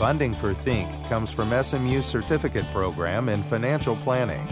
Funding for Think comes from SMU's Certificate Program in Financial Planning.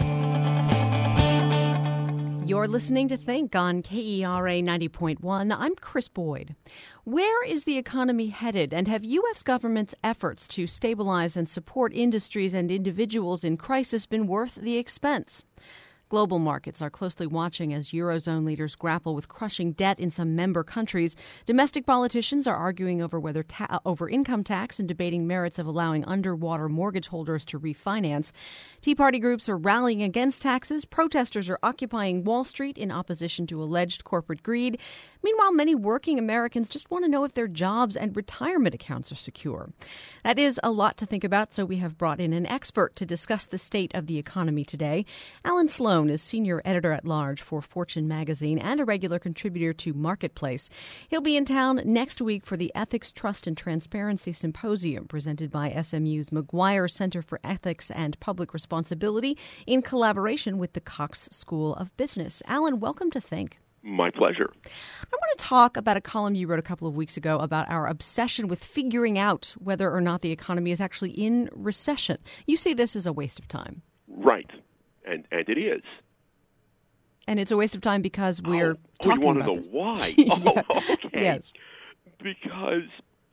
You're listening to Think on KERA 90.1. I'm Chris Boyd. Where is the economy headed, and have U.S. government's efforts to stabilize and support industries and individuals in crisis been worth the expense? Global markets are closely watching as Eurozone leaders grapple with crushing debt in some member countries. Domestic politicians are arguing over income tax and debating merits of allowing underwater mortgage holders to refinance. Tea Party groups are rallying against taxes. Protesters are occupying Wall Street in opposition to alleged corporate greed. Meanwhile, many working Americans just want to know if their jobs and retirement accounts are secure. That is a lot to think about, so we have brought in an expert to discuss the state of the economy today. Alan Sloan is senior editor-at-large for Fortune magazine and a regular contributor to Marketplace. He'll be in town next week for the Ethics, Trust, and Transparency Symposium presented by SMU's McGuire Center for Ethics and Public Responsibility in collaboration with the Cox School of Business. Alan, welcome to Think. My pleasure. I want to talk about a column you wrote a couple of weeks ago about our obsession with figuring out whether or not the economy is actually in recession. You see this as a waste of time. Right. And it is. And it's a waste of time because we're talking about this. You want to know why? Yeah. Okay. Yes. Because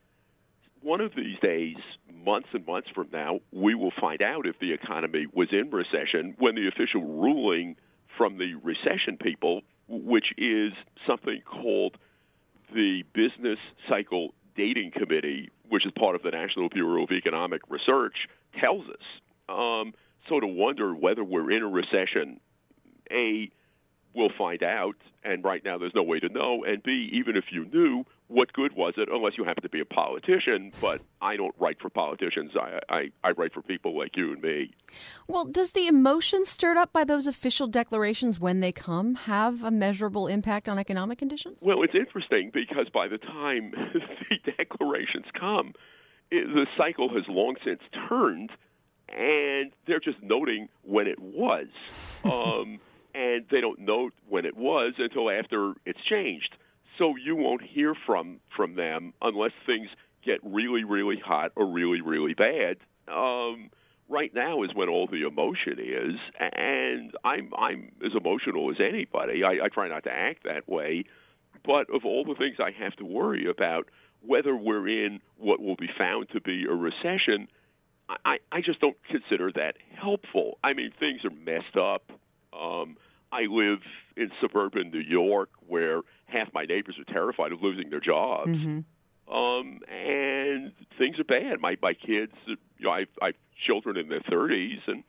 one of these days, months and months from now, we will find out if the economy was in recession when the official ruling from the recession people, which is something called the Business Cycle Dating Committee, which is part of the National Bureau of Economic Research, tells us. So to wonder whether we're in a recession, A, we'll find out, and right now there's no way to know, and B, even if you knew, what good was it, unless you happen to be a politician, but I don't write for politicians. I write for people like you and me. Well, does the emotion stirred up by those official declarations when they come have a measurable impact on economic conditions? Well, it's interesting because by the time the declarations come, the cycle has long since turned, and they're just noting when it was. And they don't note when it was until after it's changed. So you won't hear from them unless things get really, really hot or really, really bad. Right now is when all the emotion is, and I'm as emotional as anybody. I try not to act that way. But of all the things I have to worry about, whether we're in what will be found to be a recession, I just don't consider that helpful. I mean, things are messed up. I live in suburban New York where half my neighbors are terrified of losing their jobs. Mm-hmm. And things are bad. My kids, I've children in their 30s, and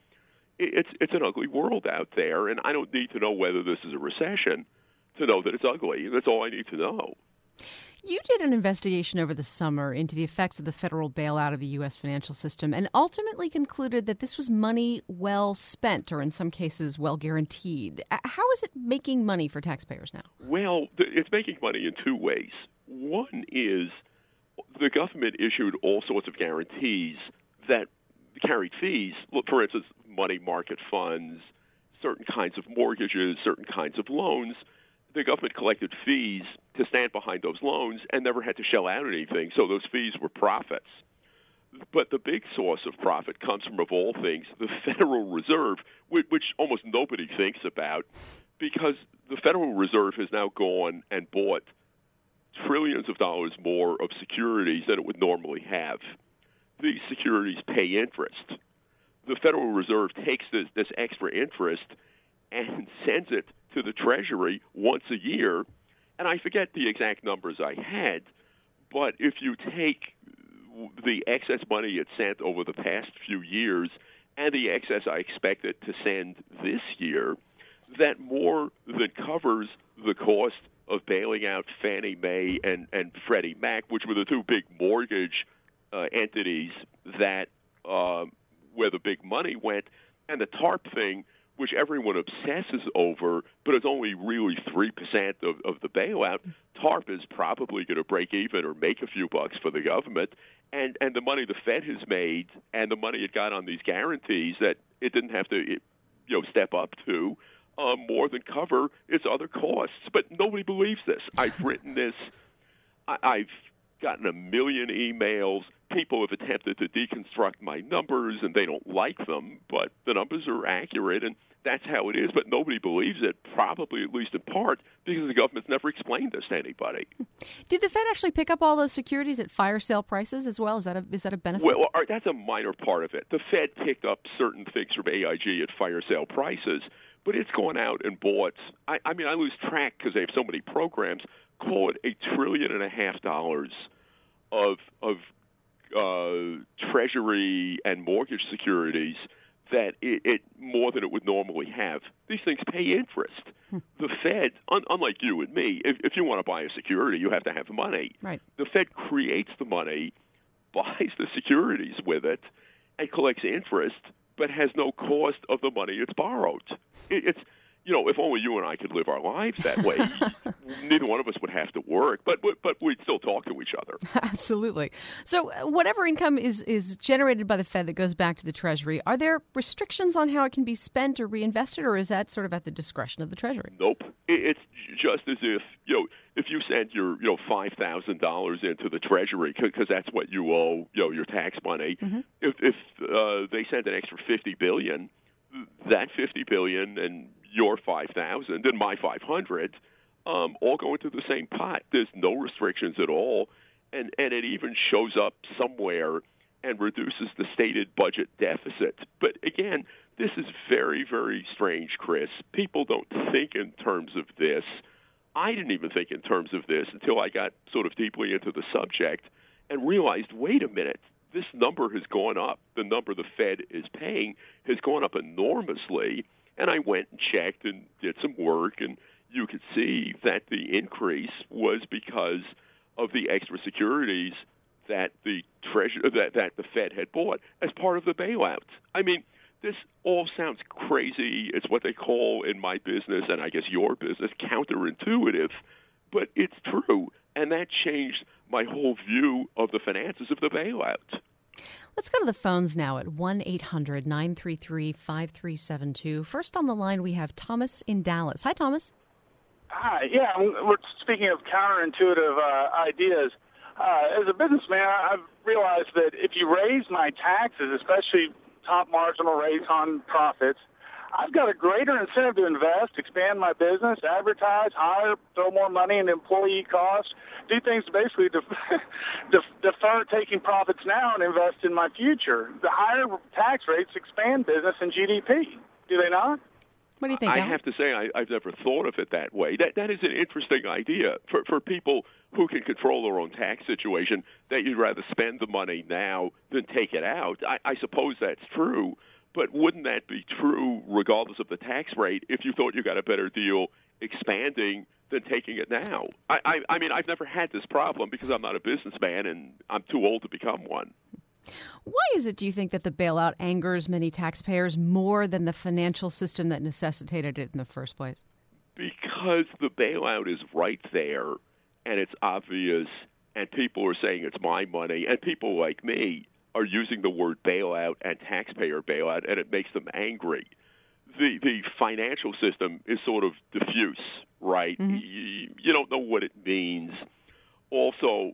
it's an ugly world out there. And I don't need to know whether this is a recession to know that it's ugly. That's all I need to know. You did an investigation over the summer into the effects of the federal bailout of the U.S. financial system and ultimately concluded that this was money well spent, or in some cases, well guaranteed. How is it making money for taxpayers now? Well, it's making money in two ways. One is the government issued all sorts of guarantees that carried fees. Look, for instance, money market funds, certain kinds of mortgages, certain kinds of loans. The government collected fees to stand behind those loans and never had to shell out anything, so those fees were profits. But the big source of profit comes from, of all things, the Federal Reserve, which almost nobody thinks about, because the Federal Reserve has now gone and bought trillions of dollars more of securities than it would normally have. These securities pay interest. The Federal Reserve takes this extra interest and sends it to the Treasury once a year, and I forget the exact numbers I had, but if you take the excess money it sent over the past few years and the excess I expect it to send this year, that more than covers the cost of bailing out Fannie Mae and Freddie Mac, which were the two big mortgage entities that where the big money went, and the TARP thing, which everyone obsesses over, but it's only really 3% of the bailout. TARP is probably going to break even or make a few bucks for the government. And the money the Fed has made and the money it got on these guarantees that it didn't have to step up to more than cover its other costs. But nobody believes this. I've written this. I've gotten a million emails. people have attempted to deconstruct my numbers, and they don't like them, but the numbers are accurate, and that's how it is. But nobody believes it, probably at least in part, because the government's never explained this to anybody. Did the Fed actually pick up all those securities at fire sale prices as well? Is that a benefit? Well, that's a minor part of it. The Fed picked up certain things from AIG at fire sale prices, but it's gone out and bought. I mean, I lose track because they have so many programs. Call it $1.5 trillion of Treasury and mortgage securities that it more than it would normally have. These things pay interest. The Fed, unlike you and me, if you want to buy a security, you have to have money. Right. The Fed creates the money, buys the securities with it, and collects interest, but has no cost of the money it's borrowed. It's if only you and I could live our lives that way, neither one of us would have to work, but we'd still talk to each other. Absolutely. So whatever income is generated by the Fed that goes back to the Treasury, are there restrictions on how it can be spent or reinvested, or is that sort of at the discretion of the Treasury? Nope. It's just as if you send your $5,000 into the Treasury because that's what you owe your tax money. Mm-hmm. If they send an extra $50 billion, that $50 billion and your 5,000 and my 500 all go into the same pot. There's no restrictions at all, and it even shows up somewhere and reduces the stated budget deficit. But again, this is very, very strange, Chris. People don't think in terms of this. I didn't even think in terms of this until I got sort of deeply into the subject and realized, wait a minute, this number has gone up. The number the Fed is paying has gone up enormously. And I went and checked and did some work, and you could see that the increase was because of the extra securities that the that the Fed had bought as part of the bailout. I mean, this all sounds crazy. It's what they call in my business, and I guess your business, counterintuitive, but it's true. And that changed my whole view of the finances of the bailout. Let's go to the phones now at 1-800-933-5372. First on the line, we have Thomas in Dallas. Hi, Thomas. Hi. Yeah, we're speaking of counterintuitive ideas. As a businessman, I've realized that if you raise my taxes, especially top marginal rates on profits, I've got a greater incentive to invest, expand my business, advertise, hire, throw more money into employee costs, do things to basically defer taking profits now and invest in my future. The higher tax rates expand business and GDP. Do they not? What do you think, I Alan? have to say I've never thought of it that way. That is an interesting idea for people who can control their own tax situation, that you'd rather spend the money now than take it out. I suppose that's true. But wouldn't that be true regardless of the tax rate if you thought you got a better deal expanding than taking it now? I mean, I've never had this problem because I'm not a businessman and I'm too old to become one. Why is it, do you think, that the bailout angers many taxpayers more than the financial system that necessitated it in the first place? Because the bailout is right there and it's obvious and people are saying it's my money, and people like me are using the word bailout and taxpayer bailout, and it makes them angry. The financial system is sort of diffuse, right? Mm-hmm. You don't know what it means. Also,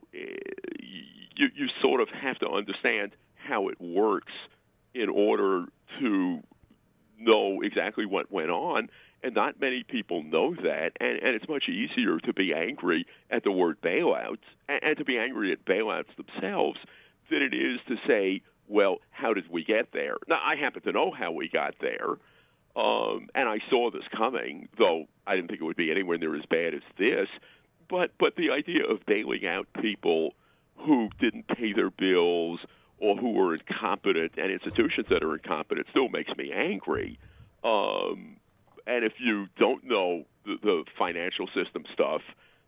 you sort of have to understand how it works in order to know exactly what went on, and not many people know that, and it's much easier to be angry at the word bailout and to be angry at bailouts themselves than it is to say, well, how did we get there? Now, I happen to know how we got there, and I saw this coming, though I didn't think it would be anywhere near as bad as this. But the idea of bailing out people who didn't pay their bills or who were incompetent and institutions that are incompetent still makes me angry. And if you don't know the financial system stuff,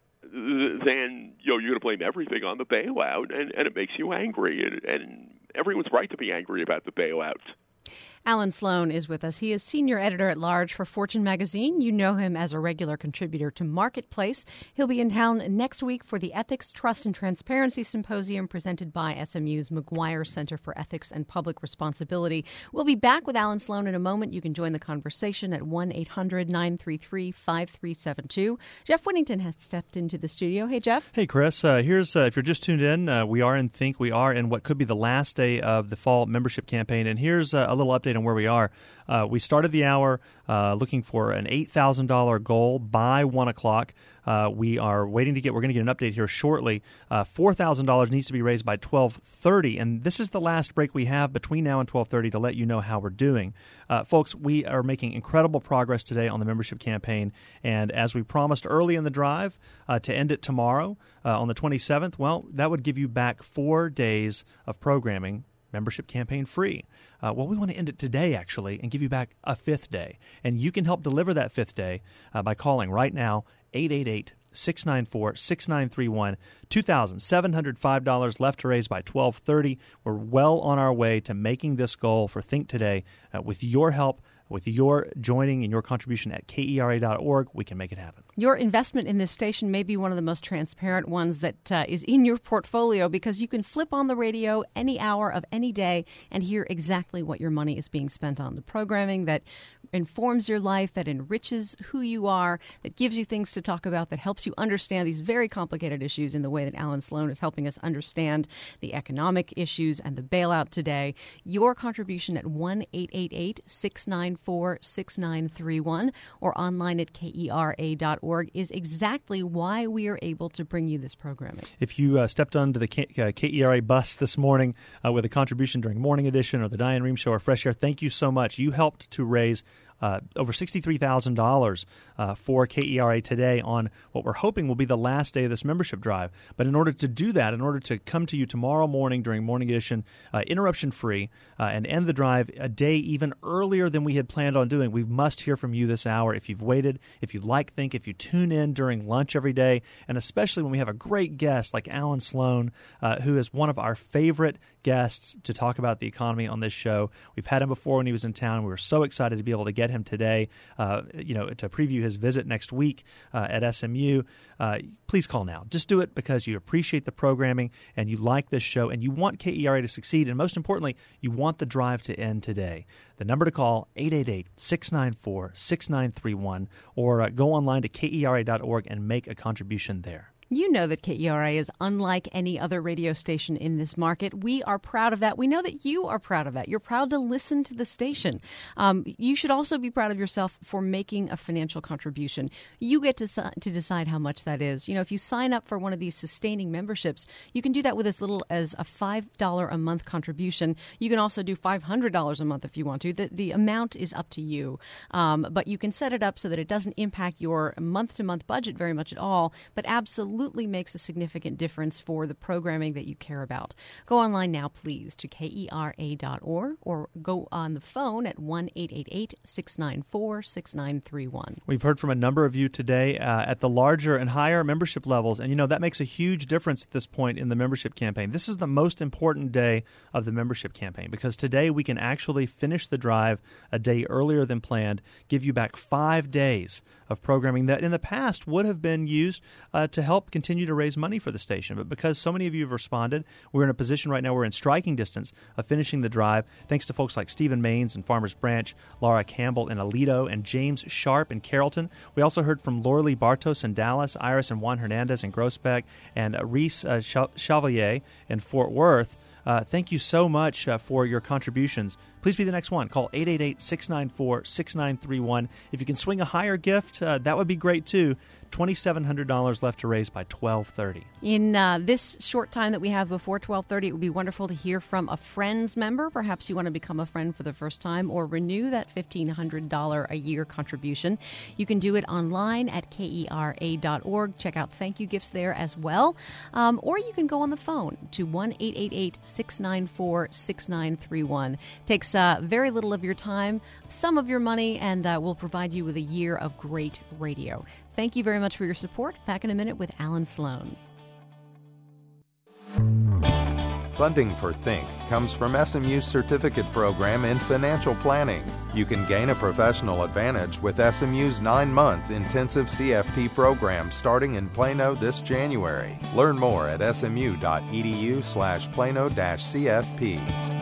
then you're going to blame everything on the bailout, and it makes you angry. And everyone's right to be angry about the bailout. Alan Sloan is with us. He is senior editor-at-large for Fortune magazine. You know him as a regular contributor to Marketplace. He'll be in town next week for the Ethics, Trust, and Transparency Symposium presented by SMU's McGuire Center for Ethics and Public Responsibility. We'll be back with Alan Sloan in a moment. You can join the conversation at 1-800-933-5372. Jeff Whittington has stepped into the studio. Hey, Jeff. Hey, Chris. Here's if you're just tuned in, we are in Think. We are in what could be the last day of the fall membership campaign. And here's a little update on where we are. We started the hour looking for an $8,000 goal by 1 o'clock. We're going to get an update here shortly. $4,000 needs to be raised by 12:30, and this is the last break we have between now and 12:30 to let you know how we're doing. Folks, we are making incredible progress today on the membership campaign, and as we promised early in the drive to end it tomorrow on the 27th, well, that would give you back 4 days of programming, membership campaign free. We want to end it today, actually, and give you back a 5th day. And you can help deliver that 5th day by calling right now, 888-694-6931. $2,705 left to raise by 12:30. We're well on our way to making this goal for Think Today. With your help, with your joining and your contribution at KERA.org, we can make it happen. Your investment in this station may be one of the most transparent ones that is in your portfolio, because you can flip on the radio any hour of any day and hear exactly what your money is being spent on. The programming that informs your life, that enriches who you are, that gives you things to talk about, that helps you understand these very complicated issues in the way that Alan Sloan is helping us understand the economic issues and the bailout today. Your contribution at 1-888-694-6931 or online at KERA.org is exactly why we are able to bring you this programming. If you stepped onto the KERA bus this morning with a contribution during Morning Edition or the Diane Rehm Show or Fresh Air, thank you so much. You helped to raise over $63,000 for KERA today on what we're hoping will be the last day of this membership drive. But in order to do that, in order to come to you tomorrow morning during Morning Edition, interruption-free, and end the drive a day even earlier than we had planned on doing, we must hear from you this hour. If you've waited, if you like Think, if you tune in during lunch every day, and especially when we have a great guest like Alan Sloan, who is one of our favorite guests to talk about the economy on this show. We've had him before when he was in town. We were so excited to be able to get him today, to preview his visit next week at SMU. Please call now. Just do it because you appreciate the programming and you like this show and you want KERA to succeed, and most importantly, you want the drive to end today. The number to call, 888-694-6931, or go online to KERA.org and make a contribution there. You know that KERA is unlike any other radio station in this market. We are proud of that. We know that you are proud of that. You're proud to listen to the station. You should also be proud of yourself for making a financial contribution. You get to decide how much that is. You know, if you sign up for one of these sustaining memberships, you can do that with as little as a $5 a month contribution. You can also do $500 a month if you want to. The amount is up to you. But you can set it up so that it doesn't impact your month-to-month budget very much at all, but absolutely makes a significant difference for the programming that you care about. Go online now, please, to KERA.org or go on the phone at 1-888-694-6931. We've heard from a number of you today at the larger and higher membership levels, and that makes a huge difference at this point in the membership campaign. This is the most important day of the membership campaign because today we can actually finish the drive a day earlier than planned, give you back 5 days of programming that in the past would have been used to help continue to raise money for the station. But because so many of you have responded, we're in a position right now, we're in striking distance of finishing the drive, thanks to folks like Stephen Maines in Farmers Branch, Laura Campbell in Aledo, and James Sharp in Carrollton. We also heard from Lorley Bartos in Dallas, Iris and Juan Hernandez in Groesbeck, and Reese Chevalier in Fort Worth. Thank you so much for your contributions. Please be the next one. Call 888-694-6931. If you can swing a higher gift, that would be great too. $2,700 left to raise by 12:30. In this short time that we have before 12:30, it would be wonderful to hear from a Friends member. Perhaps you want to become a friend for the first time or renew that $1,500 a year contribution. You can do it online at KERA.org. Check out thank you gifts there as well. Or you can go on the phone to 1-888-694-6931. Takes very little of your time, some of your money, and will provide you with a year of great radio. Thank you very much for your support. Back in a minute with Alan Sloan. Funding for Think comes from SMU's certificate program in financial planning. You can gain a professional advantage with SMU's 9-month intensive CFP program starting in Plano this January. Learn more at smu.edu/Plano-CFP.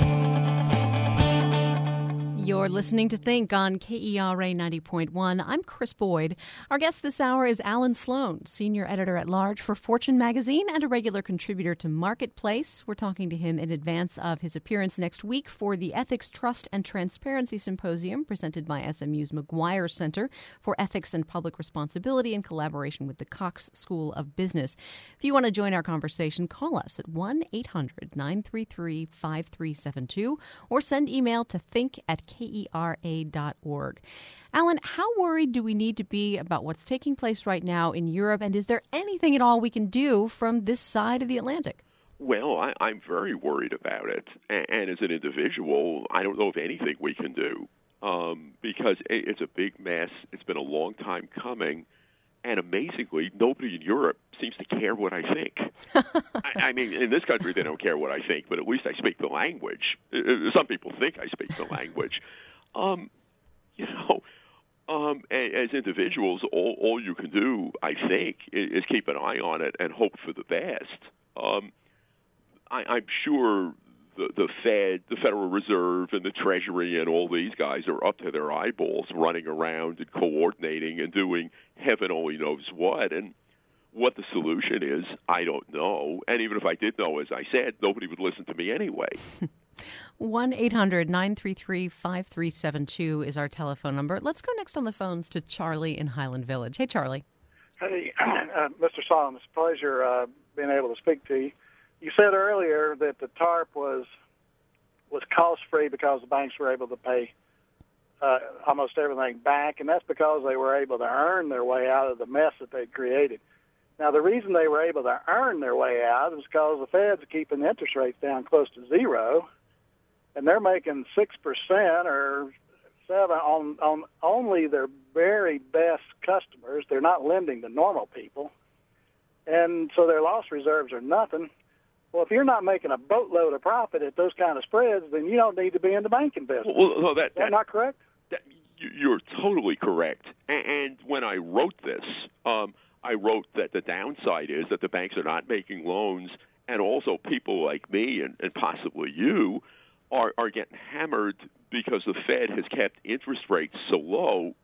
You're listening to Think on KERA 90.1. I'm Chris Boyd. Our guest this hour is Alan Sloan, Senior Editor-at-Large for Fortune magazine and a regular contributor to Marketplace. We're talking to him in advance of his appearance next week for the Ethics, Trust, and Transparency Symposium presented by SMU's McGuire Center for Ethics and Public Responsibility in collaboration with the Cox School of Business. If you want to join our conversation, call us at 1-800-933-5372 or send email to think@kera.org. Alan, how worried do we need to be about what's taking place right now in Europe, and is there anything at all we can do from this side of the Atlantic? Well, I'm very worried about it, and as an individual, I don't know of anything we can do because it's a big mess. It's been a long time coming, and amazingly, nobody in Europe seems to care what I think. I mean, in this country, they don't care what I think, but at least I speak the language. Some people think I speak the language. As individuals, all you can do, I think, is keep an eye on it and hope for the best. I'm sure the Fed, the Federal Reserve, and the Treasury and all these guys are up to their eyeballs running around and coordinating and doing heaven only knows what. And what the solution is, I don't know. And even if I did know, as I said, nobody would listen to me anyway. 1-800-933-5372 is our telephone number. Let's go next on the phones to Charlie in Highland Village. Hey, Charlie. Hey, Mr. Solomon, it's a pleasure being able to speak to you. You said earlier that the TARP was cost-free because the banks were able to pay almost everything back, and that's because they were able to earn their way out of the mess that they'd created. Now, the reason they were able to earn their way out is because the Feds are keeping the interest rates down close to zero, and they're making 6% or 7% on only their very best customers. They're not lending to normal people, and so their loss reserves are nothing. Well, if you're not making a boatload of profit at those kind of spreads, then you don't need to be in the banking business. Well, is that not correct? You're totally correct. And when I wrote this, I wrote that the downside is that the banks are not making loans, and also people like me and possibly you are getting hammered because the Fed has kept interest rates so low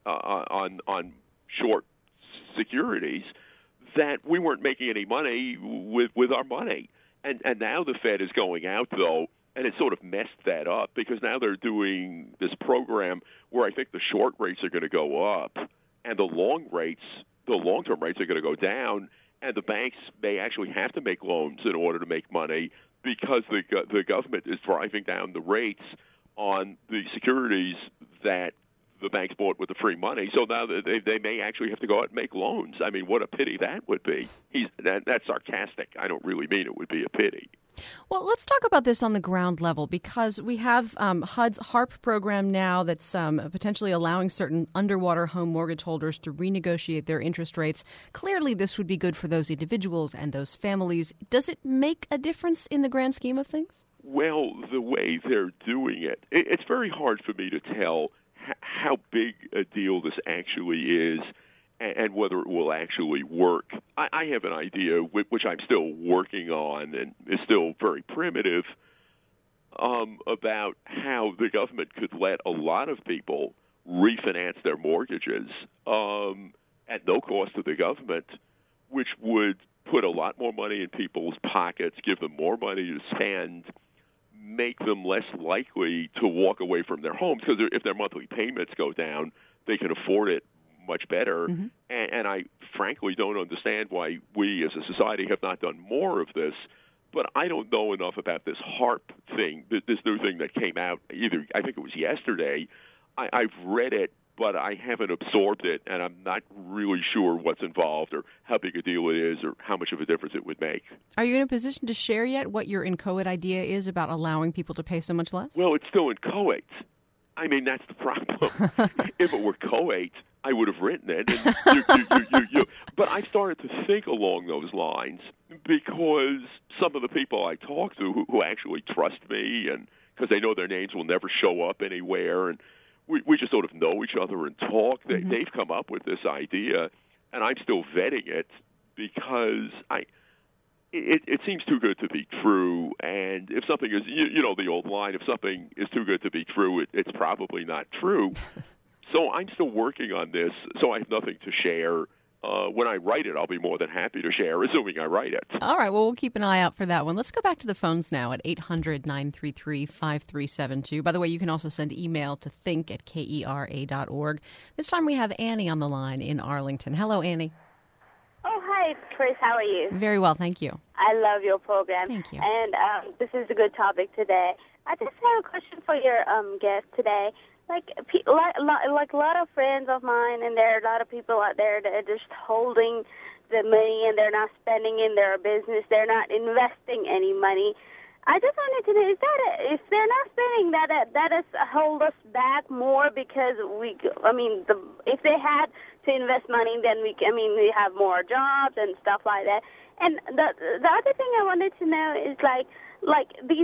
on short securities that we weren't making any money with our money. And now the Fed is going out, though, and it sort of messed that up because now they're doing this program where I think the short rates are going to go up and the long-term rates are going to go down, and the banks may actually have to make loans in order to make money because the government is driving down the rates on the securities that the banks bought with the free money. So now they may actually have to go out and make loans. I mean, what a pity that would be. That's sarcastic. I don't really mean it would be a pity. Well, let's talk about this on the ground level because we have HUD's HARP program now that's potentially allowing certain underwater home mortgage holders to renegotiate their interest rates. Clearly, this would be good for those individuals and those families. Does it make a difference in the grand scheme of things? Well, the way they're doing it, it's very hard for me to tell how big a deal this actually is and whether it will actually work. I have an idea, which I'm still working on and is still very primitive, about how the government could let a lot of people refinance their mortgages at no cost to the government, which would put a lot more money in people's pockets, give them more money to spend, make them less likely to walk away from their homes because if their monthly payments go down, they can afford it much better. Mm-hmm. And I frankly don't understand why we as a society have not done more of this. But I don't know enough about this HARP thing, this new thing that came out I think it was yesterday. I've read it, but I haven't absorbed it, and I'm not really sure what's involved or how big a deal it is or how much of a difference it would make. Are you in a position to share yet what your inchoate idea is about allowing people to pay so much less? Well, it's still inchoate. I mean, that's the problem. If it were coate, I would have written it. And But I started to think along those lines because some of the people I talk to who actually trust me, and because they know their names will never show up anywhere, and we just sort of know each other and talk, they've come up with this idea, and I'm still vetting it because it seems too good to be true, and if something is, the old line, if something is too good to be true, it's probably not true. So I'm still working on this, so I have nothing to share. When I write it, I'll be more than happy to share, assuming I write it. All right, well, we'll keep an eye out for that one. Let's go back to the phones now at 800-933-5372. By the way, you can also send email to think@kera.org. This time we have Annie on the line in Arlington. Hello, Annie. Oh, hi, Chris. How are you? Very well, thank you. I love your program. Thank you. And this is a good topic today. I just have a question for your guest today. Like a lot of friends of mine, and there are a lot of people out there that are just holding the money and they're not spending in their business. They're not investing any money. I just wanted to know, if they're not spending, that is hold us back more because if they had to invest money, then we have more jobs and stuff like that. And the other thing I wanted to know is like these,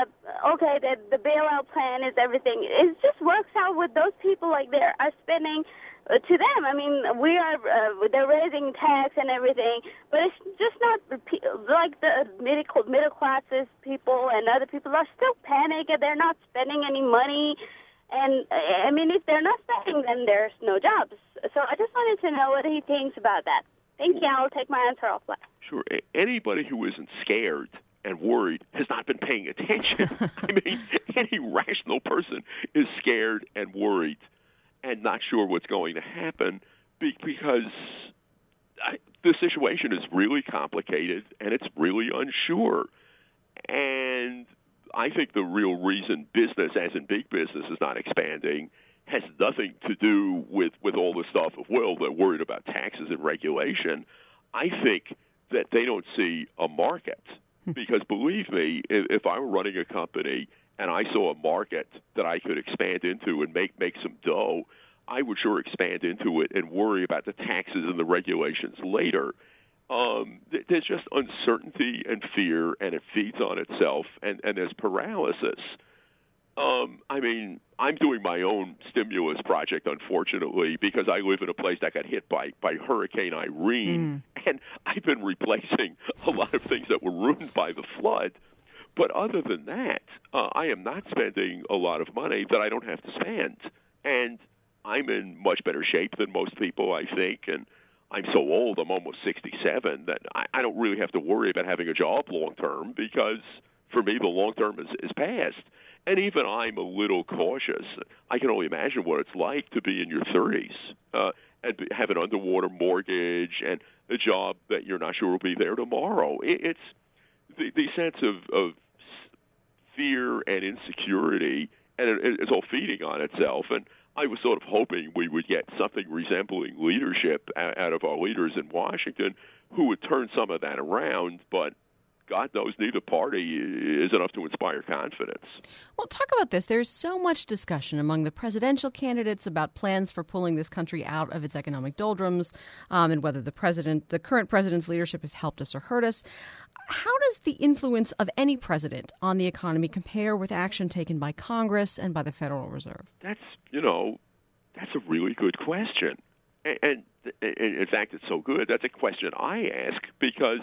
the bailout plan is everything. It just works out with those people like they are spending to them. I mean, they're raising tax and everything, but it's just not like the middle classes people and other people are still panicked. They're not spending any money. And, if they're not spending, then there's no jobs. So I just wanted to know what he thinks about that. Thank you. I'll take my answer offline. Sure. Anybody who isn't scared and worried has not been paying attention. Any rational person is scared and worried and not sure what's going to happen because the situation is really complicated and it's really unsure. And I think the real reason business, as in big business, is not expanding has nothing to do with all the stuff of, they're worried about taxes and regulation. I think that they don't see a market. Because believe me, if I were running a company and I saw a market that I could expand into and make some dough, I would sure expand into it and worry about the taxes and the regulations later. There's just uncertainty and fear, and it feeds on itself, and there's paralysis. I'm doing my own stimulus project, unfortunately, because I live in a place that got hit by Hurricane Irene, and I've been replacing a lot of things that were ruined by the flood. But other than that, I am not spending a lot of money that I don't have to spend. And I'm in much better shape than most people, I think, and I'm so old, I'm almost 67, that I don't really have to worry about having a job long-term because, for me, the long-term is past. And even I'm a little cautious. I can only imagine what it's like to be in your 30s and have an underwater mortgage and a job that you're not sure will be there tomorrow. It's the sense of fear and insecurity, and it's all feeding on itself. And I was sort of hoping we would get something resembling leadership out of our leaders in Washington who would turn some of that around, but God knows neither party is enough to inspire confidence. Well, talk about this. There's so much discussion among the presidential candidates about plans for pulling this country out of its economic doldrums and whether the current president's leadership has helped us or hurt us. How does the influence of any president on the economy compare with action taken by Congress and by the Federal Reserve? That's a really good question. And in fact, it's so good. That's a question I ask because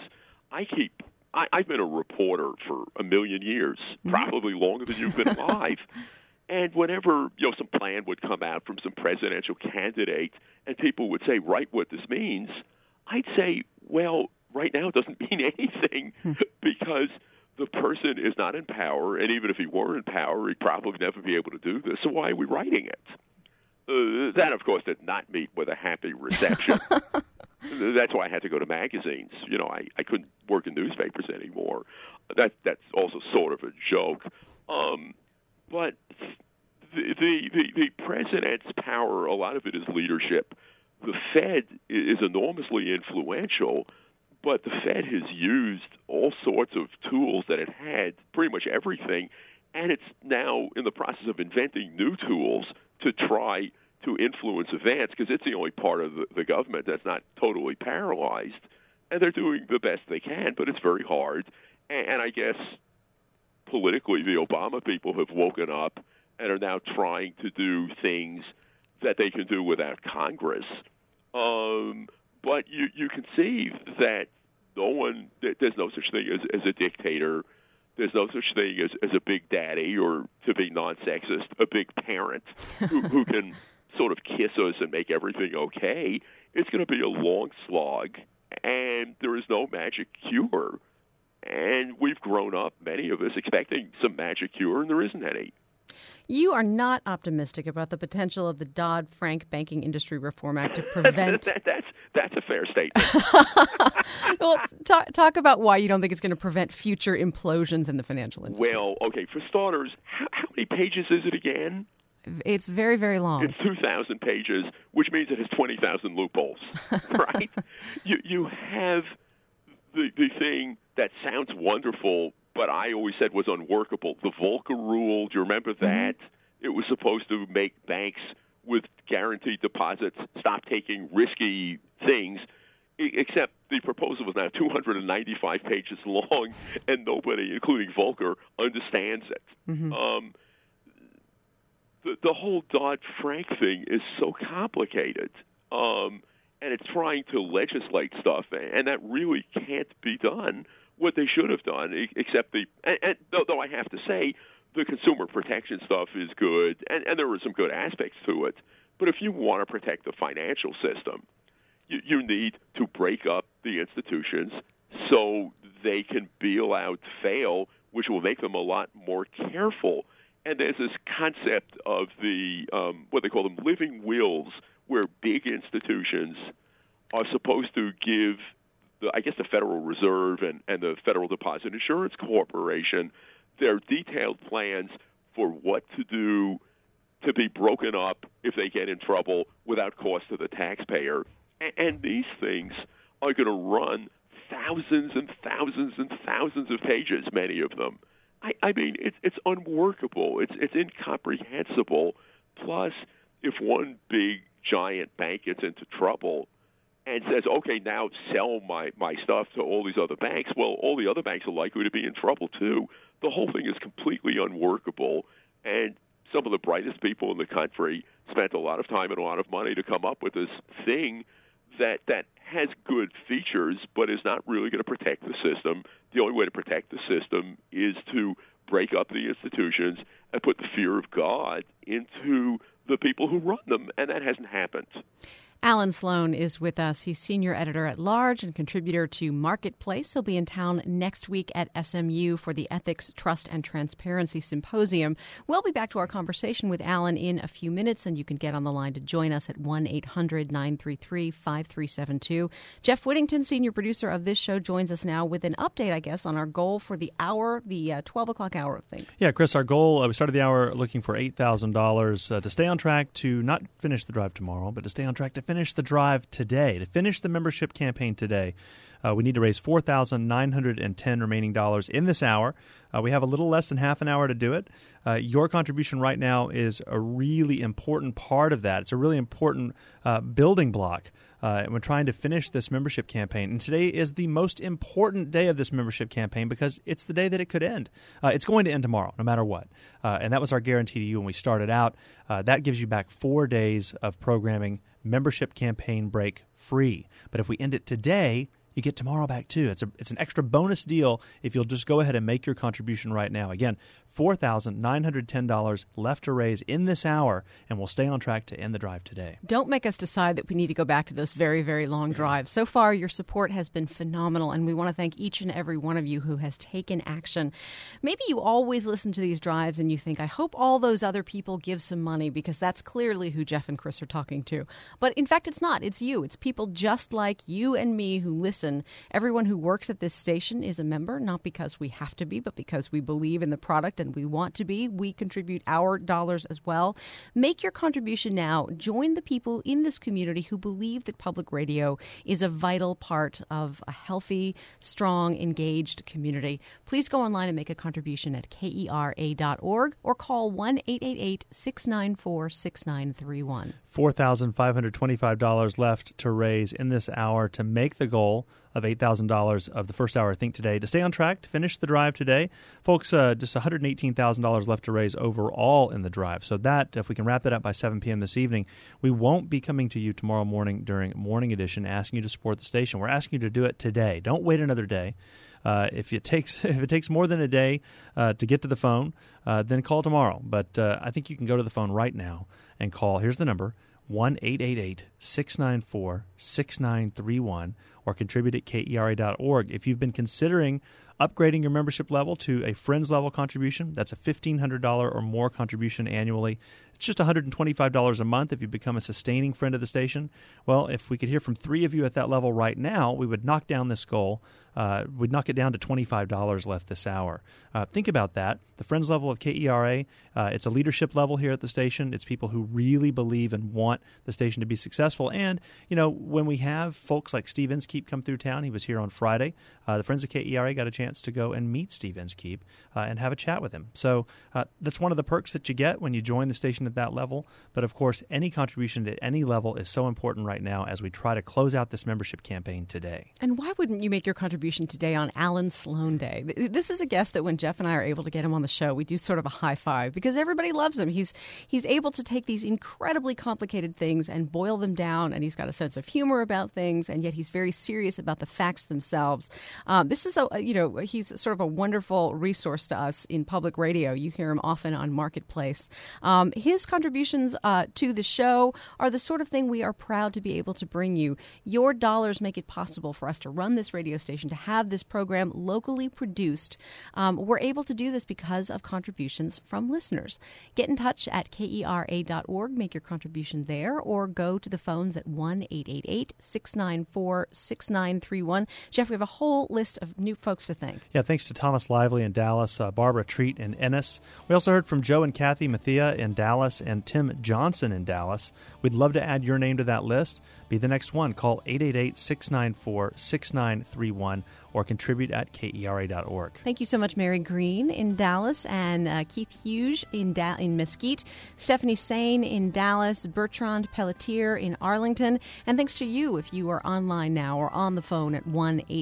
I've been a reporter for a million years, probably longer than you've been alive. And whenever some plan would come out from some presidential candidate and people would say, write what this means, I'd say, well, right now it doesn't mean anything because the person is not in power, and even if he were in power, he'd probably never be able to do this. So why are we writing it? That, of course, did not meet with a happy reception. That's why I had to go to magazines. I couldn't work in newspapers anymore. That's also sort of a joke. But the president's power, a lot of it is leadership. The Fed is enormously influential, but the Fed has used all sorts of tools that it had, pretty much everything, and it's now in the process of inventing new tools to try to influence events because it's the only part of the government that's not totally paralyzed. And they're doing the best they can, but it's very hard. And I guess politically, the Obama people have woken up and are now trying to do things that they can do without Congress. But you can see that there's no such thing as a dictator. There's no such thing as a big daddy, or, to be non-sexist, a big parent who can sort of kiss us and make everything okay. It's going to be a long slog, and there is no magic cure. And we've grown up, many of us, expecting some magic cure, and there isn't any. You are not optimistic about the potential of the Dodd-Frank Banking Industry Reform Act to prevent... That's a fair statement. Well, talk about why you don't think it's going to prevent future implosions in the financial industry. Well, okay, for starters, how many pages is it again? It's very, very long. It's 2,000 pages, which means it has 20,000 loopholes, right? You have the thing that sounds wonderful, but I always said was unworkable. The Volcker rule, do you remember that? Mm-hmm. It was supposed to make banks with guaranteed deposits stop taking risky things, except the proposal was now 295 pages long, and nobody, including Volcker, understands it. Mm-hmm. The whole Dodd-Frank thing is so complicated, and it's trying to legislate stuff, and that really can't be done. What they should have done, except though I have to say, the consumer protection stuff is good, and there are some good aspects to it. But if you want to protect the financial system, you need to break up the institutions so they can be allowed to fail, which will make them a lot more careful. And there's this concept of the, what they call them, living wills, where big institutions are supposed to give, I guess, the Federal Reserve and the Federal Deposit Insurance Corporation their detailed plans for what to do to be broken up if they get in trouble without cost to the taxpayer. And these things are going to run thousands and thousands and thousands of pages, many of them. I mean, it's unworkable. It's incomprehensible. Plus, if one big, giant bank gets into trouble and says, okay, now sell my stuff to all these other banks, well, all the other banks are likely to be in trouble, too. The whole thing is completely unworkable, and some of the brightest people in the country spent a lot of time and a lot of money to come up with this thing that has good features but is not really going to protect the system. The only way to protect the system is to break up the institutions and put the fear of God into the people who run them, and that hasn't happened. Alan Sloan is with us. He's senior editor-at-large and contributor to Marketplace. He'll be in town next week at SMU for the Ethics, Trust, and Transparency Symposium. We'll be back to our conversation with Alan in a few minutes, and you can get on the line to join us at 1-800-933-5372. Jeff Whittington, senior producer of this show, joins us now with an update, I guess, on our goal for the hour, the 12 o'clock hour of Think. Yeah, Chris, our goal, we started the hour looking for $8,000 to stay on track to not finish the drive tomorrow, but to stay on track to finish the drive today, to finish the membership campaign today. We need to raise $4,910 remaining dollars in this hour. We have a little less than half an hour to do it. Your contribution right now is a really important part of that. It's a really important building block. We're trying to finish this membership campaign. And today is the most important day of this membership campaign because it's the day that it could end. It's going to end tomorrow, no matter what. And that was our guarantee to you when we started out. That gives you back 4 days of programming, membership campaign break free. But if we end it today, you get tomorrow back too. It's an extra bonus deal if you'll just go ahead and make your contribution right now. Again, $4,910 left to raise in this hour, and we'll stay on track to end the drive today. Don't make us decide that we need to go back to those very, very long drives. So far, your support has been phenomenal, and we want to thank each and every one of you who has taken action. Maybe you always listen to these drives and you think, I hope all those other people give some money, because that's clearly who Jeff and Chris are talking to. But in fact, it's not. It's you. It's people just like you and me who listen. Everyone who works at this station is a member, not because we have to be, but because we believe in the product and we want to be. We contribute our dollars as well. Make your contribution now. Join the people in this community who believe that public radio is a vital part of a healthy, strong, engaged community. Please go online and make a contribution at KERA.org or call 1-888-694-6931. $4,525 left to raise in this hour to make the goal of $8,000 of the first hour Think Today. To stay on track, to finish the drive today, folks, just $118,000 left to raise overall in the drive. So that, if we can wrap it up by 7 p.m. this evening, we won't be coming to you tomorrow morning during Morning Edition asking you to support the station. We're asking you to do it today. Don't wait another day. If it takes more than a day to get to the phone, then call tomorrow. But I think you can go to the phone right now and call. Here's the number, 1-888-694-6931, or contribute at KERA.org. If you've been considering upgrading your membership level to a Friends level contribution, that's a $1,500 or more contribution annually. It's just $125 a month if you become a sustaining friend of the station. Well, if we could hear from 3 of you at that level right now, we would knock down this goal. We'd knock it down to $25 left this hour. Think about that. The Friends level of KERA, it's a leadership level here at the station. It's people who really believe and want the station to be successful. And, you know, when we have folks like Steve Inskeep come through town, he was here on Friday, the Friends of KERA got a chance to go and meet Steve Inskeep and have a chat with him. So that's one of the perks that you get when you join the station at that level. But, of course, any contribution at any level is so important right now as we try to close out this membership campaign today. And why wouldn't you make your contribution today on Alan Sloan Day? This is a guest that when Jeff and I are able to get him on the show, we do sort of a high five because everybody loves him. He's able to take these incredibly complicated things and boil them down, and he's got a sense of humor about things, and yet he's very serious about the facts themselves. This is he's sort of a wonderful resource to us in public radio. You hear him often on Marketplace. His contributions to the show are the sort of thing we are proud to be able to bring you. Your dollars make it possible for us to run this radio station, to have this program locally produced. We're able to do this because of contributions from listeners. Get in touch at KERA.org, make your contribution there, or go to the phones at 1-888-694-6931. Jeff, we have a whole list of new folks to thank. Yeah, thanks to Thomas Lively in Dallas, Barbara Treat in Ennis. We also heard from Joe and Kathy Mathia in Dallas and Tim Johnson in Dallas. We'd love to add your name to that list. Be the next one. Call 888-694-6931 or contribute at KERA.org. Thank you so much, Mary Green in Dallas, and Keith Hughes in Mesquite, Stephanie Sane in Dallas, Bertrand Pelletier in Arlington, and thanks to you if you are online now or on the phone at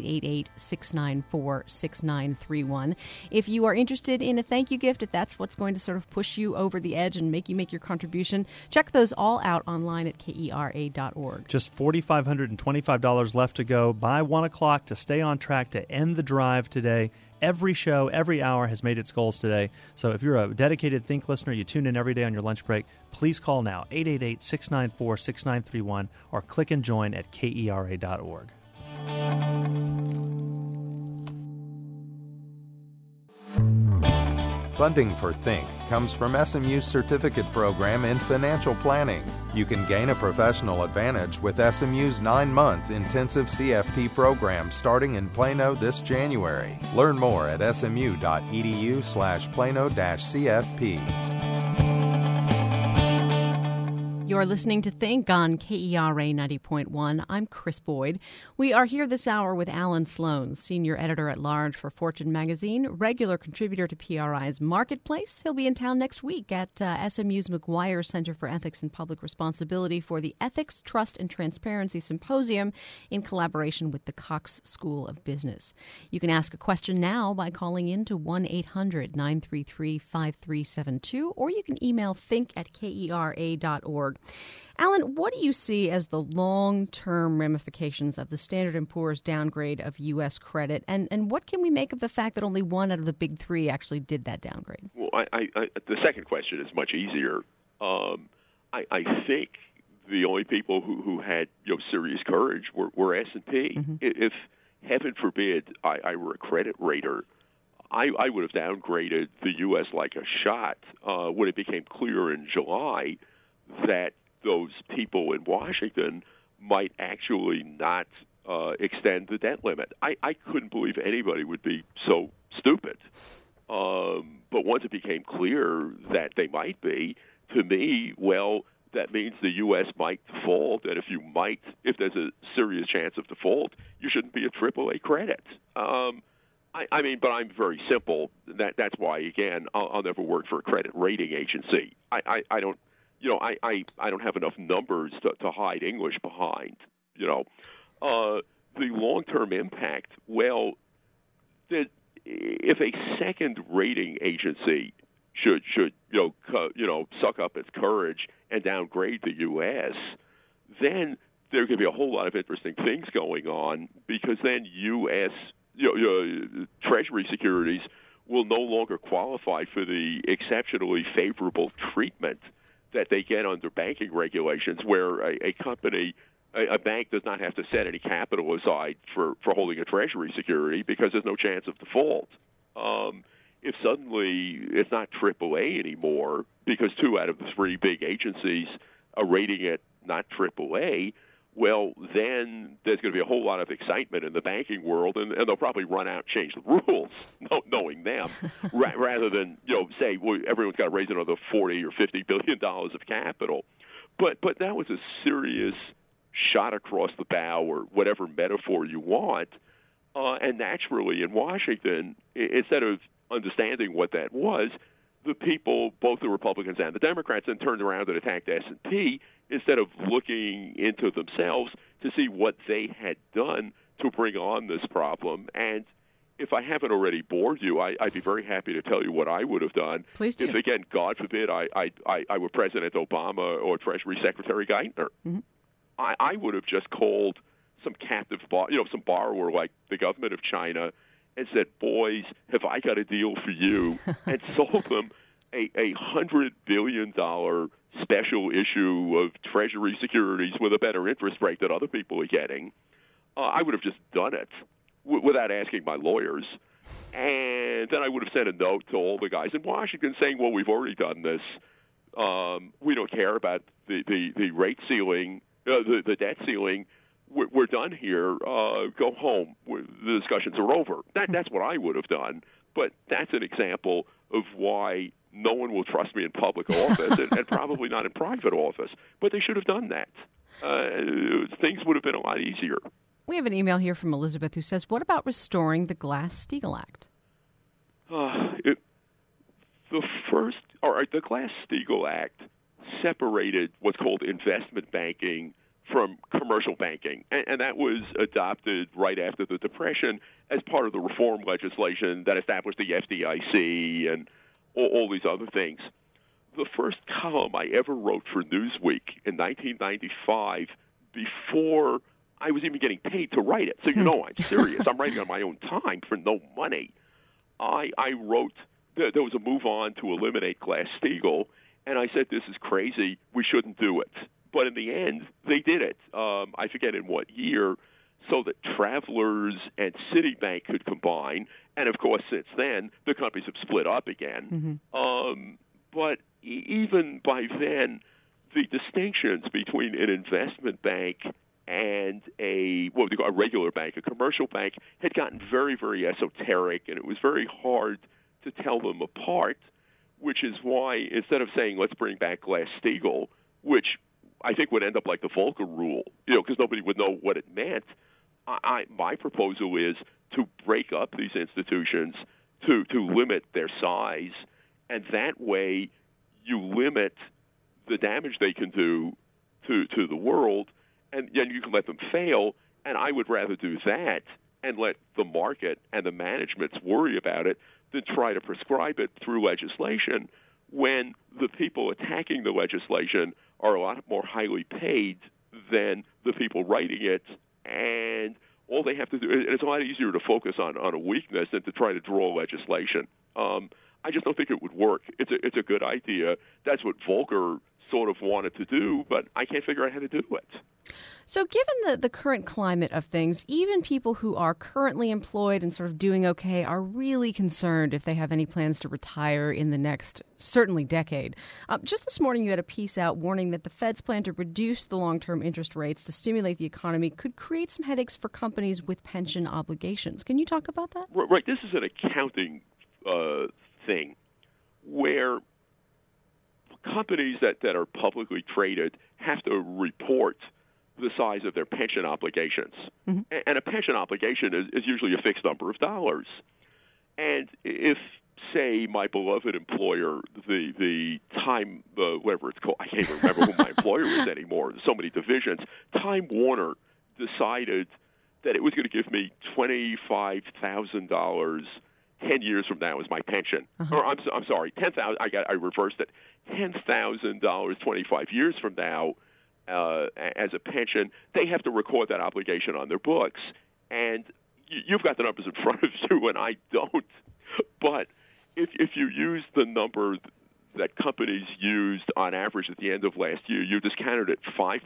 1-888-694-6931. If you are interested in a thank you gift, if that's what's going to sort of push you over the edge and make you make your contribution, check those all out online at KERA.org. Just $4,525 left to go by 1 o'clock to stay on track to end the drive today. Every show, every hour has made its goals today. So if you're a dedicated Think listener, you tune in every day on your lunch break, please call now, 888-694-6931, or click and join at KERA.org. Funding for Think comes from SMU's certificate program in financial planning. You can gain a professional advantage with SMU's 9-month intensive CFP program starting in Plano this January. Learn more at smu.edu/Plano-CFP. You're listening to Think on KERA 90.1. I'm Chris Boyd. We are here this hour with Alan Sloan, Senior Editor-at-Large for Fortune Magazine, regular contributor to PRI's Marketplace. He'll be in town next week at SMU's McGuire Center for Ethics and Public Responsibility for the Ethics, Trust, and Transparency Symposium in collaboration with the Cox School of Business. You can ask a question now by calling in to 1-800-933-5372, or you can email think@KERA.org. Alan, what do you see as the long-term ramifications of the Standard & Poor's downgrade of U.S. credit, and what can we make of the fact that only one out of the big three actually did that downgrade? Well, the second question is much easier. I think the only people who had serious courage were S&P. Mm-hmm. If, heaven forbid, I were a credit rater, I would have downgraded the U.S. like a shot when it became clear in July that those people in Washington might actually not extend the debt limit. I couldn't believe anybody would be so stupid. But once it became clear that they might be, to me, well, that means the U.S. might default, and if there's a serious chance of default, you shouldn't be a AAA credit. I mean, but I'm very simple. That's why, again, I'll never work for a credit rating agency. I don't, I don't have enough numbers to hide English behind. The long-term impact. Well, if a second rating agency should suck up its courage and downgrade the U.S., then there could be a whole lot of interesting things going on, because then U.S. Treasury securities will no longer qualify for the exceptionally favorable treatment that they get under banking regulations, where a bank does not have to set any capital aside for holding a Treasury security because there's no chance of default. If suddenly it's not AAA anymore because 2 out of the 3 big agencies are rating it not AAA, well, then there's going to be a whole lot of excitement in the banking world, and they'll probably run out and change the rules, knowing them, rather than say, well, everyone's got to raise another $40 or $50 billion of capital. But that was a serious shot across the bow, or whatever metaphor you want. And naturally, in Washington, instead of understanding what that was, the people, both the Republicans and the Democrats, then turned around and attacked S&P instead of looking into themselves to see what they had done to bring on this problem. And if I haven't already bored you, I'd be very happy to tell you what I would have done. Please do. If, again, God forbid, I were President Obama or Treasury Secretary Geithner. Mm-hmm. I would have just called some captive, some borrower like the government of China, and said, boys, have I got a deal for you, and sold them a $100 billion special issue of Treasury securities with a better interest rate than other people are getting. I would have just done it without asking my lawyers. And then I would have sent a note to all the guys in Washington saying, well, we've already done this. We don't care about the rate ceiling, the debt ceiling. We're done here. Go home. The discussions are over. That's what I would have done. But that's an example of why no one will trust me in public office and probably not in private office. But they should have done that. Things would have been a lot easier. We have an email here from Elizabeth who says, what about restoring the Glass-Steagall Act? The Glass-Steagall Act separated what's called investment banking from commercial banking, and that was adopted right after the Depression as part of the reform legislation that established the FDIC and all these other things. The first column I ever wrote for Newsweek in 1995, before I was even getting paid to write it, so I'm serious. I'm writing on my own time for no money. I wrote there was a move on to eliminate Glass-Steagall, and I said, this is crazy. We shouldn't do it. But in the end, they did it. I forget in what year, so that Travelers and Citibank could combine. And, of course, since then, the companies have split up again. Mm-hmm. But even by then, the distinctions between an investment bank and a regular bank, a commercial bank, had gotten very, very esoteric, and it was very hard to tell them apart, which is why instead of saying, let's bring back Glass-Steagall, which I think would end up like the Volcker Rule, because nobody would know what it meant. My proposal is to break up these institutions, to limit their size, and that way you limit the damage they can do to the world, and you can let them fail. And I would rather do that and let the market and the managements worry about it than try to prescribe it through legislation when the people attacking the legislation are a lot more highly paid than the people writing it, and all they have to do, it's a lot easier to focus on a weakness than to try to draw legislation. I just don't think it would work. It's a good idea. That's what Volcker sort of wanted to do, but I can't figure out how to do it. So given the current climate of things, even people who are currently employed and sort of doing okay are really concerned if they have any plans to retire in the next, certainly, decade. Just this morning, you had a piece out warning that the Fed's plan to reduce the long-term interest rates to stimulate the economy could create some headaches for companies with pension obligations. Can you talk about that? Right. This is an accounting thing where companies that are publicly traded have to report the size of their pension obligations. Mm-hmm. And a pension obligation is usually a fixed number of dollars. And if, say, my beloved employer, the Time, whatever it's called, I can't even remember who my employer is anymore, so many divisions, Time Warner decided that it was going to give me $25,000 10 years from now as my pension. Uh-huh. Or I'm sorry, $10,000. I reversed it. $10,000 25 years from now as a pension. They have to record that obligation on their books, and you've got the numbers in front of you, and I don't. But if you use the number that companies used on average at the end of last year, you discounted it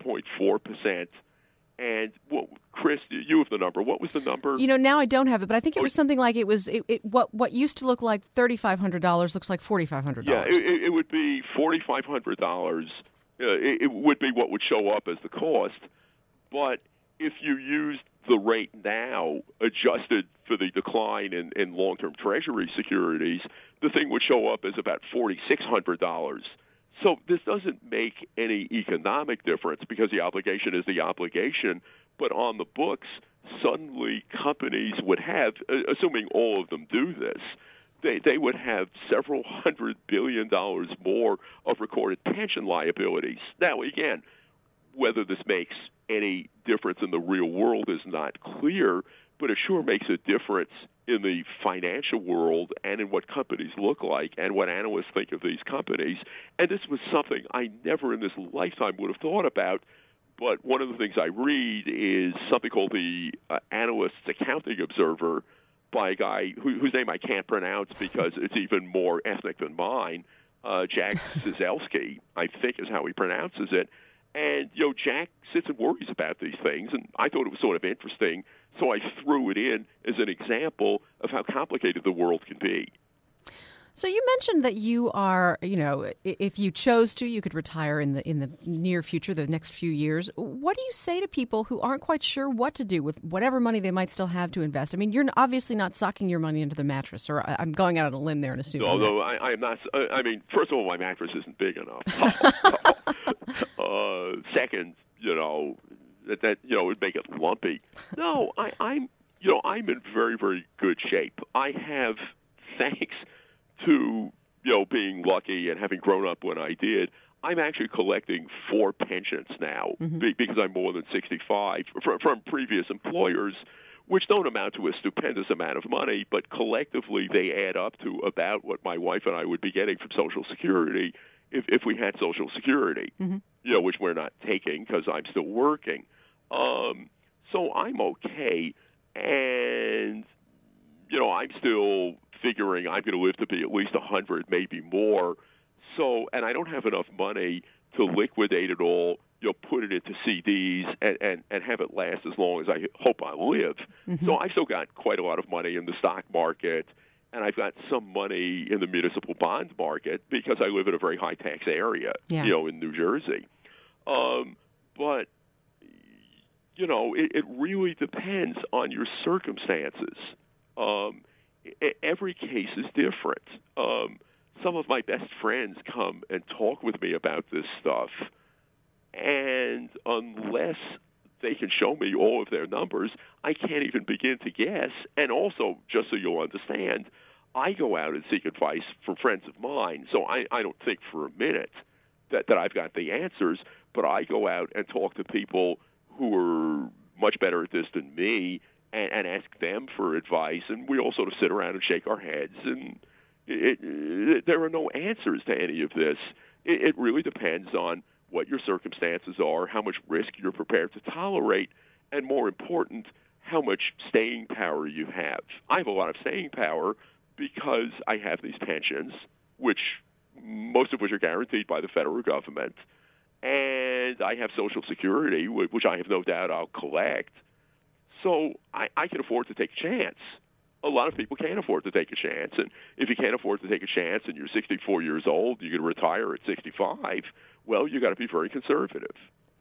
5.4%. And Chris, you have the number. What was the number? Now I don't have it, but I think it was something like it was what used to look like $3,500 looks like $4,500. Yeah, it would be $4,500. It would be what would show up as the cost. But if you used the rate now, adjusted for the decline in long-term Treasury securities, the thing would show up as about $4,600. So this doesn't make any economic difference because the obligation is the obligation. But on the books, suddenly companies would have, assuming all of them do this, they would have several $100 billion more of recorded pension liabilities. Now, again, whether this makes any difference in the real world is not clear, but it sure makes a difference in the financial world and in what companies look like and what analysts think of these companies. And this was something I never in this lifetime would have thought about. But one of the things I read is something called the Analyst's Accounting Observer by a guy whose name I can't pronounce because it's even more ethnic than mine, Jack Ciesielski, I think is how he pronounces it. And, Jack sits and worries about these things, and I thought it was sort of interesting, so I threw it in as an example of how complicated the world can be. So you mentioned that you are, if you chose to, you could retire in the near future, the next few years. What do you say to people who aren't quite sure what to do with whatever money they might still have to invest? I mean, you're obviously not socking your money into the mattress, or I'm going out on a limb there and assuming. Although I am not. I mean, first of all, my mattress isn't big enough. Second, that would make it lumpy. No, I'm in very, very good shape. I have, thanks to being lucky and having grown up when I did, I'm actually collecting 4 pensions now because I'm more than 65 from previous employers, which don't amount to a stupendous amount of money, but collectively they add up to about what my wife and I would be getting from Social Security if we had Social Security, which we're not taking because I'm still working. So I'm okay, and I'm still figuring I'm going to live to be at least 100, maybe more. So, and I don't have enough money to liquidate it all, put it into CDs and have it last as long as I hope I live. So I've still got quite a lot of money in the stock market, and I've got some money in the municipal bond market because I live in a very high tax area, in New Jersey. But it really depends on your circumstances. Every case is different. Some of my best friends come and talk with me about this stuff, and unless they can show me all of their numbers, I can't even begin to guess. And also, just so you'll understand, I go out and seek advice from friends of mine, so I don't think for a minute that I've got the answers, but I go out and talk to people who are much better at this than me and ask them for advice, and we all sort of sit around and shake our heads, and there are no answers to any of this. It really depends on what your circumstances are, how much risk you're prepared to tolerate, and more important, how much staying power you have. I have a lot of staying power because I have these pensions, most of which are guaranteed by the federal government, and I have Social Security, which I have no doubt I'll collect. So I can afford to take a chance. A lot of people can't afford to take a chance, and if you can't afford to take a chance and you're 64 years old, you're going to retire at 65, well, you got to be very conservative.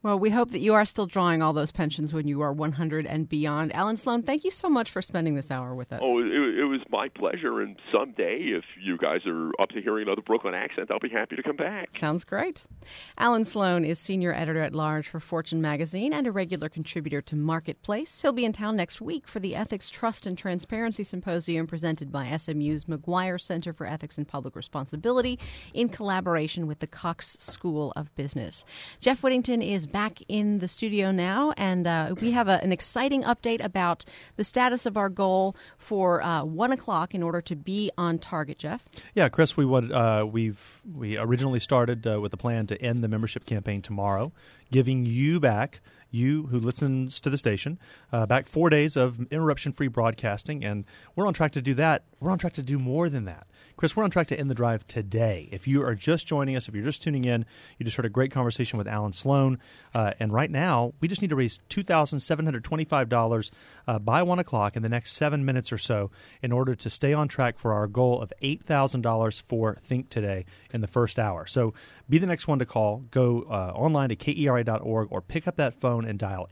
Well, we hope that you are still drawing all those pensions when you are 100 and beyond. Alan Sloan, thank you so much for spending this hour with us. Oh, it was my pleasure, and someday, if you guys are up to hearing another Brooklyn accent, I'll be happy to come back. Sounds great. Alan Sloan is Senior Editor-at-Large for Fortune magazine and a regular contributor to Marketplace. He'll be in town next week for the Ethics, Trust, and Transparency Symposium presented by SMU's McGuire Center for Ethics and Public Responsibility in collaboration with the Cox School of Business. Jeff Whittington is back in the studio now, and we have an exciting update about the status of our goal for 1 o'clock in order to be on target. Jeff? Yeah, Chris, we originally started with a plan to end the membership campaign tomorrow, giving you back, you who listens to the station, back 4 days of interruption-free broadcasting, and we're on track to do that. We're on track to do more than that. Chris, we're on track to end the drive today. If you are just joining us, if you're just tuning in, you just heard a great conversation with Alan Sloan, and right now, we just need to raise $2,725 by 1 o'clock in the next 7 minutes or so in order to stay on track for our goal of $8,000 for Think Today in the first hour. So be the next one to call. Go online to KERA.org or pick up that phone and dial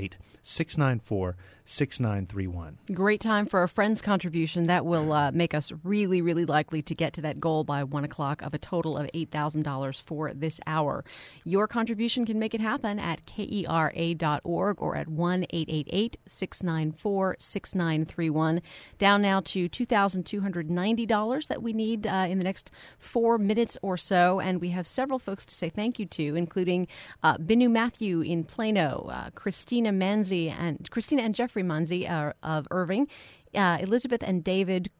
888-694-6931. Great time for a friend's contribution. That will make us really, really likely to get to that goal by 1 o'clock of a total of $8,000 for this hour. Your contribution can make it happen at KERA.org or at 1-888-694-6931. Down now to $2,290 that we need in the next 4 minutes or so. And we have several folks to say thank you to, including Binu Matthew in Plano, Christina and Jeffrey Manzi of Irving, Elizabeth and David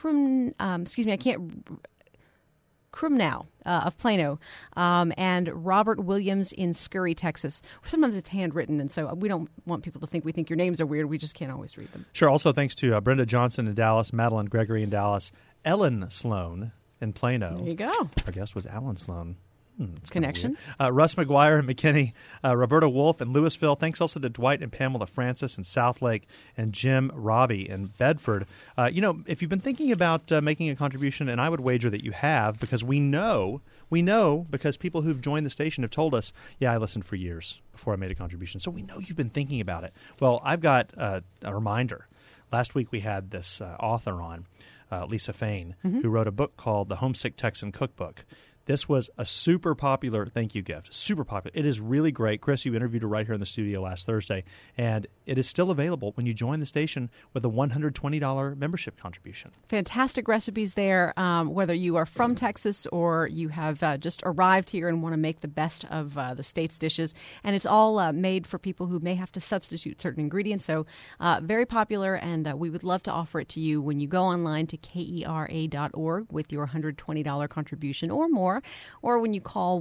Krumnow of Plano, and Robert Williams in Scurry, Texas. Sometimes it's handwritten, and so we don't want people to think we think your names are weird. We just can't always read them. Sure. Also, thanks to Brenda Johnson in Dallas, Madeline Gregory in Dallas, Ellen Sloan in Plano. There you go. Our guest was Alan Sloan. Connection. Russ McGuire and McKinney, Roberta Wolf in Louisville. Thanks also to Dwight and Pamela Francis in Southlake and Jim Robbie in Bedford. If you've been thinking about making a contribution, and I would wager that you have, because we know because people who've joined the station have told us, yeah, I listened for years before I made a contribution. So we know you've been thinking about it. Well, I've got a reminder. Last week we had this author on, Lisa Fain, who wrote a book called The Homesick Texan Cookbook. This was a super popular thank you gift. Super popular. It is really great. Chris, you interviewed her right here in the studio last Thursday, and it is still available when you join the station with a $120 membership contribution. Fantastic recipes there, whether you are from Texas or you have just arrived here and want to make the best of the state's dishes. And it's all made for people who may have to substitute certain ingredients. So very popular, and we would love to offer it to you when you go online to KERA.org with your $120 contribution or more, or when you call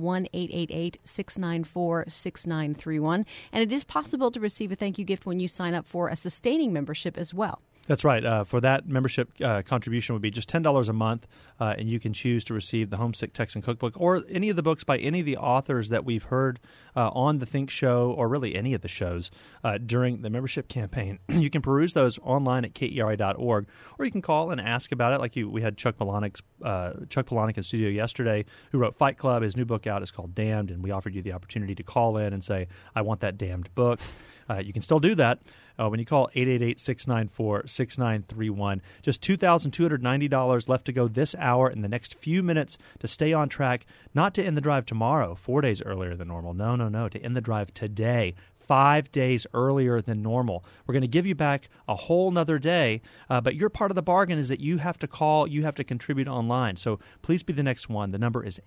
1-888-694-6931. And it is possible to receive a thank you gift when you sign up for a sustaining membership as well. That's right. For that membership contribution would be just $10 a month, and you can choose to receive the Homesick Texan Cookbook or any of the books by any of the authors that we've heard on the Think Show, or really any of the shows during the membership campaign. You can peruse those online at KERA.org, or you can call and ask about it. Like we had Chuck Palahniuk in studio yesterday, who wrote Fight Club. His new book out is called Damned, and we offered you the opportunity to call in and say, I want that damned book. You can still do that when you call 888-694-6931. Just $2,290 left to go this hour in the next few minutes to stay on track, not to end the drive tomorrow, 4 days earlier than normal. No, to end the drive today, 5 days earlier than normal. We're going to give you back a whole nother day, but your part of the bargain is that you have to call, you have to contribute online. So please be the next one. The number is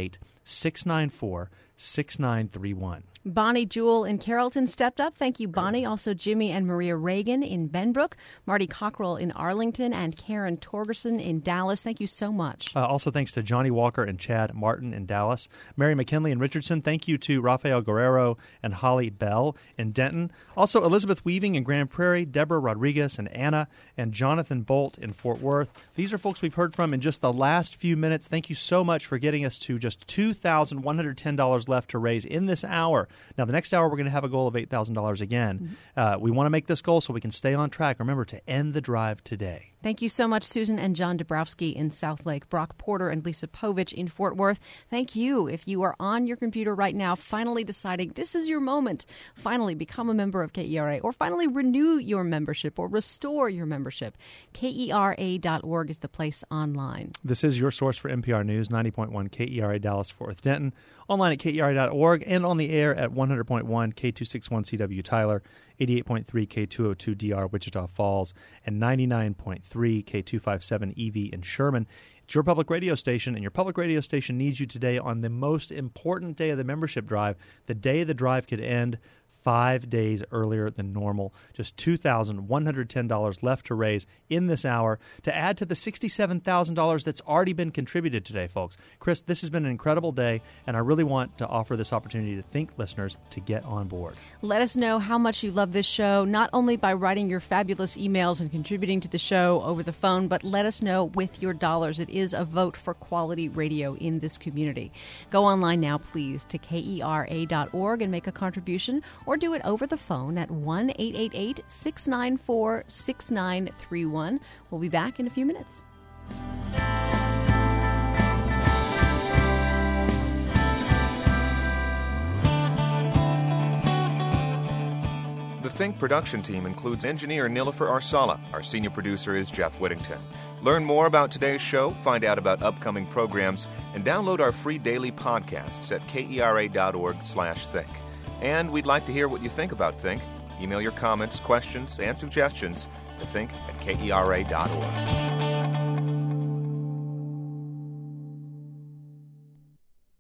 888-694-6931. Bonnie Jewell in Carrollton stepped up. Thank you, Bonnie. Also, Jimmy and Maria Reagan in Benbrook, Marty Cockrell in Arlington, and Karen Torgerson in Dallas. Thank you so much. Also, thanks to Johnny Walker and Chad Martin in Dallas. Mary McKinley in Richardson. Thank you to Rafael Guerrero and Holly Bell in Denton. Also, Elizabeth Weaving in Grand Prairie, Deborah Rodriguez and Anna, and Jonathan Bolt in Fort Worth. These are folks we've heard from in just the last few minutes. Thank you so much for getting us to just $2,110 left to raise in this hour. Now, the next hour, we're going to have a goal of $8,000 again. We want to make this goal so we can stay on track. Remember to end the drive today. Thank you so much, Susan and John Dabrowski in Southlake, Brock Porter and Lisa Povich in Fort Worth. Thank you. If you are on your computer right now, finally deciding this is your moment, finally become a member of KERA, or finally renew your membership or restore your membership, KERA.org is the place online. This is your source for NPR News, 90.1 KERA Dallas-Fort Worth Denton, online at KERA.org, and on the air at 100.1 K261CW Tyler, 88.3 K202 DR Wichita Falls, and 99.3 K257 EV in Sherman. It's your public radio station, and your public radio station needs you today on the most important day of the membership drive, the day the drive could end 5 days earlier than normal. Just $2,110 left to raise in this hour to add to the $67,000 that's already been contributed today, folks. Chris, this has been an incredible day, and I really want to offer this opportunity to think listeners to get on board. Let us know how much you love this show, not only by writing your fabulous emails and contributing to the show over the phone, but let us know with your dollars. It is a vote for quality radio in this community. Go online now, please, to KERA.org and make a contribution, or do it over the phone at 1-888-694-6931. We'll be back in a few minutes. The Think production team includes engineer Nilofer Arsala. Our senior producer is Jeff Whittington. Learn more about today's show, find out about upcoming programs, and download our free daily podcasts at KERA.org/think. And we'd like to hear what you think about Think. Email your comments, questions, and suggestions to think@KERA.org.